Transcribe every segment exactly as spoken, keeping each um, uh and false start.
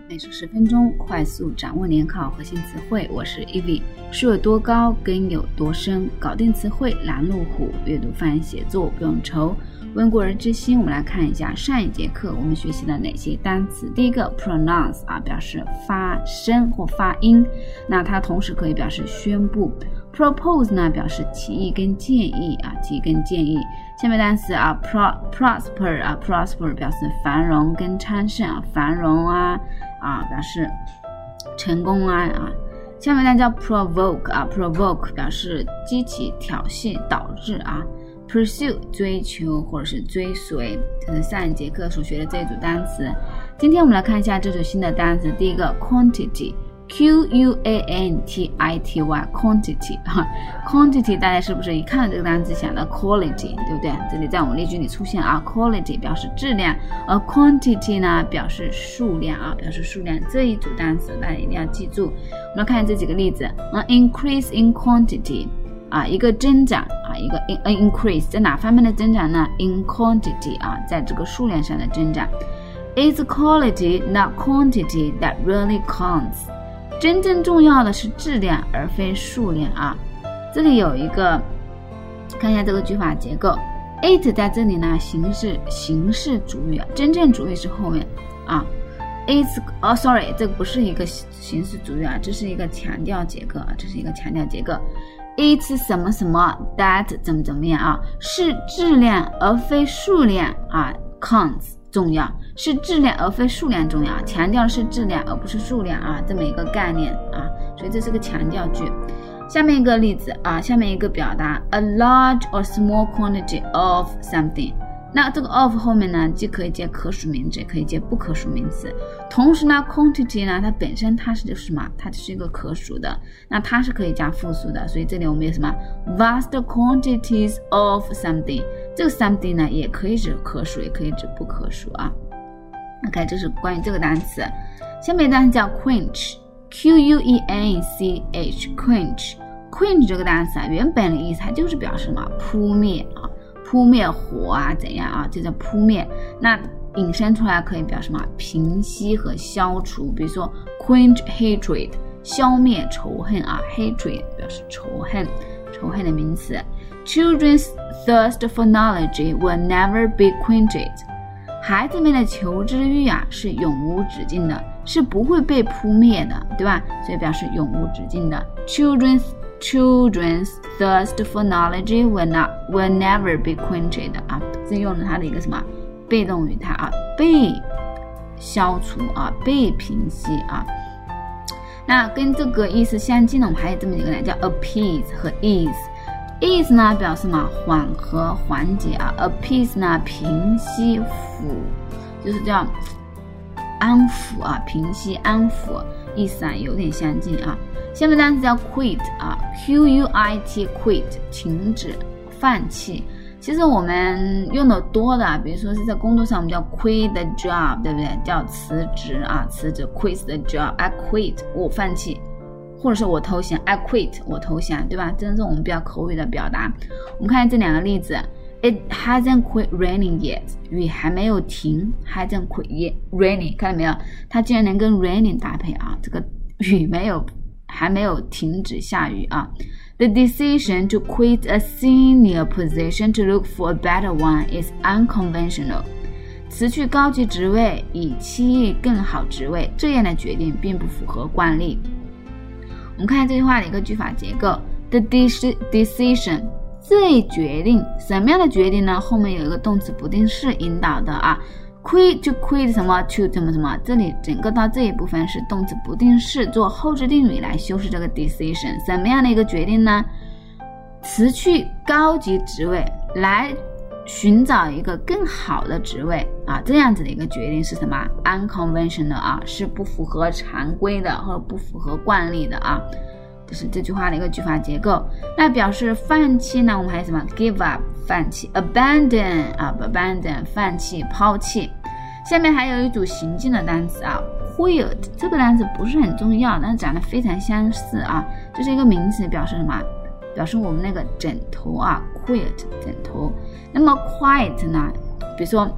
每周十分钟，快速掌握联考核心词汇。我是 Evie。树有多高，根有多深，搞定词汇拦路虎。阅读翻译写作不用愁。温故而知新，我们来看一下上一节课我们学习了哪些单词。第一个 pronounce 啊，表示发声或发音，那它同时可以表示宣布。propose 呢，表示提议跟建议啊，提议跟建议。下面单词啊 pro, prosper 啊 prosper 表示繁荣跟昌盛啊，繁荣啊啊表示成功啊啊。下面单词叫 provoke 啊 provoke 表示激起挑衅导致啊。pursue 追求或者是追随，这是上一节课所学的这一组单词。今天我们来看一下这组新的单词。第一个 quantity Q U A N T I T Y quantity quantity 大家是不是一看到这个单词想到 quality 对不对？这里在我们例句里出现啊 quality 表示质量，而 quantity 呢表示数量啊，表示数量。这一组单词大家一定要记住。我们来看这几个例子。increase in quantity 啊，一个增长啊，一个 in, increase 在哪方面的增长呢？ in quantity 啊，在这个数量上的增长。It's quality not quantity that really counts。真正重要的是质量而非数量啊。这里有一个，看一下这个句法结构。it 在这里呢，形式形式主语，真正主语是后面啊。it's 哦 sorry 这个不是一个形式主语啊，这是一个强调结构啊，这是一个强调结构。it's 什么什么 that 怎么怎么样啊，是质量而非数量啊 counts 重要，是质量而非数量重要，强调的是质量而不是数量啊，这么一个概念啊，所以这是个强调句。下面一个例子啊，下面一个表达 a large or small quantity of something。 那这个 of 后面呢，既可以接可数名词，也可以接不可数名词。同时呢 quantity 呢，它本身它是就是什么？它就是一个可数的，那它是可以加复数的，所以这里我们有什么 vast quantities of something。这个 something 呢，也可以指可数，也可以指不可数啊。OK， 这是关于这个单词。下面一个单词叫 quench Q U E N C H quench quench 这个单词啊，原本的意思它就是表示什么？扑灭啊，扑灭火啊，怎样啊？就叫扑灭。那引申出来可以表示什么？平息和消除。比如说 quench hatred 消灭仇恨啊 hatred 表示仇恨，仇恨的名词。Children's thirst for knowledge will never be quenched。 孩子们的求知欲啊是永无止境的，是不会被扑灭的，对吧？所以表示永无止境的。Children's Children's thirst for knowledge will not will never be quenched 啊，这用了它的一个什么被动语态啊，被消除啊，被平息啊。那跟这个意思相近的，我们还有这么一个呢，叫 appease 和 ease。ease 呢表示什么？缓和缓解啊 appease 呢平息抚，就是叫安抚啊，平息安抚，意思啊有点相近啊。下面单词叫 quit 啊 Q U I T quit 停止放弃。其实我们用的多的，比如说是在工作上我们叫 quit the job 对不对？叫辞职啊，辞职 quit the job I quit 我放弃，或者是我投降 I quit 我投降，对吧？这是我们比较口语的表达。我们看这两个例子。 It hasn't quit raining yet 雨还没有停 hasn't quit yet raining 看到没有？它竟然能跟 raining 搭配啊，这个雨没有还没有停止下雨啊。 The decision to quit a senior position to look for a better one is unconventional。 辞去高级职位以期冀更好职位，这样的决定并不符合惯例。我们看这句话的一个句法结构。 The decision 这决定，什么样的决定呢？后面有一个动词不定式引导的啊。quit 就 quit 什么 to 什么什么，这里整个到这一部分是动词不定式做后置定语来修饰这个 decision。 什么样的一个决定呢？辞去高级职位来寻找一个更好的职位啊，这样子的一个决定是什么？ unconventional 啊，是不符合常规的或者不符合惯例的啊。这是这句话的一个句法结构。那表示放弃呢，我们还有什么 give up 放弃 abandon 啊 abandon 放弃抛弃。下面还有一组行进的单词啊 quilt 这个单词不是很重要，但是长得非常相似啊，这是一个名词，表示什么？表示我们那个枕头啊 quilt 枕头。那么 quiet 呢，比如说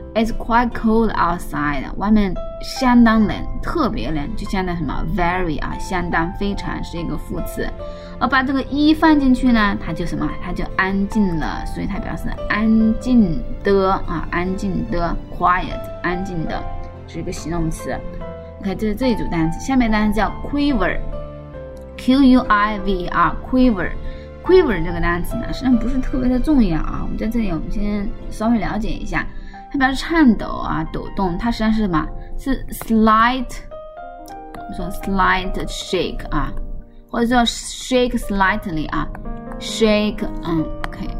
It's quite cold outside. 外面相当冷，特别冷，就相当什么 very 啊，相当非常是一个副词。而把这个一放进去呢，它就什么？它就安静了，所以它表示安静的啊，安静的 quiet， 安静的是一个形容词。OK， 这是这一组单词。下面单词叫 quiver，Q U I V R quiver。quiver 这个单词呢，实际上不是特别的重要啊。我们在这里我们先稍微了解一下，它表示颤抖啊，抖动。它实际上是什么？是 slight， 我们说 slight shake 啊。或者叫 shake slightly 啊 shake 嗯 OK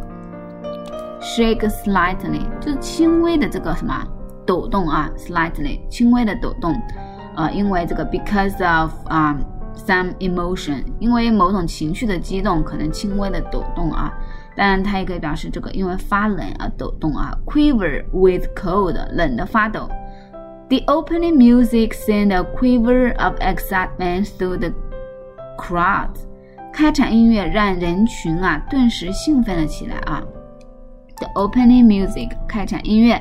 shake slightly 就是轻微的这个什么抖动啊 slightly 轻微的抖动呃，因为这个 because of、um, some emotion 因为某种情绪的激动可能轻微的抖动啊，当然它也可以表示这个因为发冷而抖动啊 quiver with cold 冷的发抖。 The opening music sent a quiver of excitement through the crowd， 开场音乐让人群啊顿时兴奋了起来啊。The opening music 开场音乐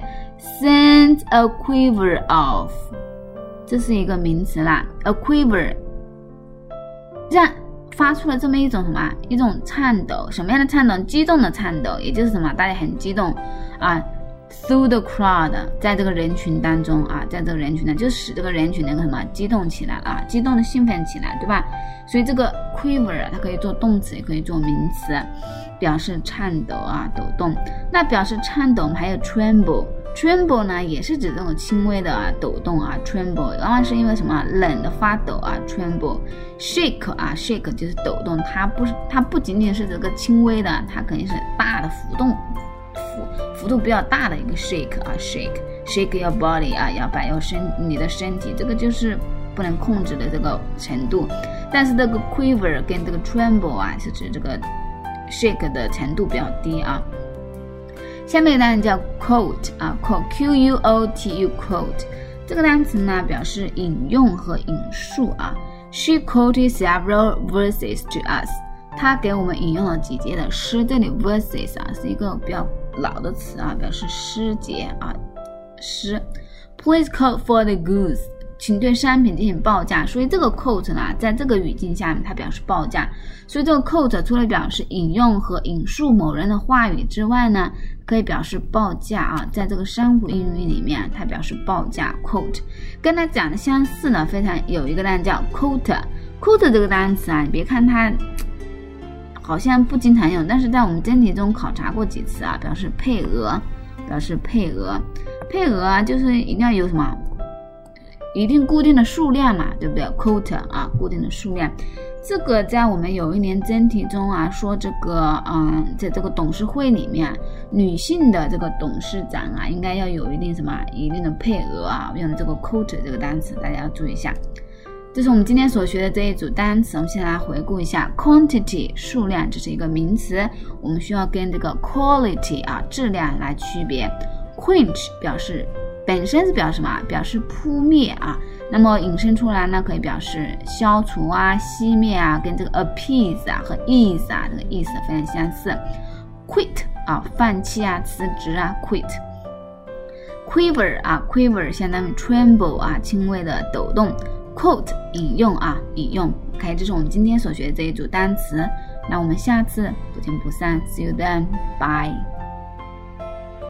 sent a quiver of 这是一个名词啦 a quiver 让发出了这么一种什么一种颤抖，什么样的颤抖？激动的颤抖，也就是什么大家很激动啊。Through the crowd 在这个人群当中啊，在这个人群呢就使这个人群能够什么激动起来啊，激动的兴奋起来，对吧？所以这个 quiver 它可以做动词也可以做名词，表示颤抖啊抖动。那表示颤抖还有 tremble， tremble 呢也是指这种轻微的、啊、抖动啊 tremble 往往是因为什么冷的发抖啊 tremble。 shake 啊 shake 就是抖动，它不是它不仅仅是这个轻微的，它肯定是大的浮动幅度比较大的一个 shake 啊 shake shake your body 啊，摇摆摇身你的身体，这个就是不能控制的这个程度。但是这个 quiver 跟这个 tremble 啊是指这个 shake 的程度比较低啊。下面一个单词叫 quote 啊 quote Q U O T U quote 这个单词呢表示引用和引述啊。 She quoted several verses to us，他给我们引用了几节的诗，这里 verses 啊是一个比较老的词啊，表示诗节啊诗。 Please quote for the goods， 请对商品进行报价。所以这个 quote 呢在这个语境下面它表示报价，所以这个 quote 除了表示引用和引述某人的话语之外呢，可以表示报价啊，在这个商务英语里面它表示报价 quote。 跟它讲的相似呢，非常有一个单词叫 quota quota 这个单词啊，你别看它好像不经常用，但是在我们真题中考察过几次啊，表示配额，表示配额，配额啊，就是一定要有什么一定固定的数量嘛，对不对 ？quota 啊，固定的数量。这个在我们有一年真题中啊，说这个嗯，在这个董事会里面，女性的这个董事长啊，应该要有一定什么一定的配额啊，用的这个 quota 这个单词，大家要注意一下。这是我们今天所学的这一组单词，我们先来回顾一下 quantity 数量，这是一个名词，我们需要跟这个 quality 啊质量来区别。quench 表示本身是表示什么？表示扑灭啊，那么引申出来呢，可以表示消除啊、熄灭啊，跟这个 appease 啊和 ease 啊这个意思非常相似。quit 啊，放弃啊、辞职啊 quit。quiver 啊 quiver 相当于 tremble 啊，轻微的抖动。quote 引用啊引用 OK， 这是我们今天所学的这一组单词，那我们下次不见不散 See you then， bye。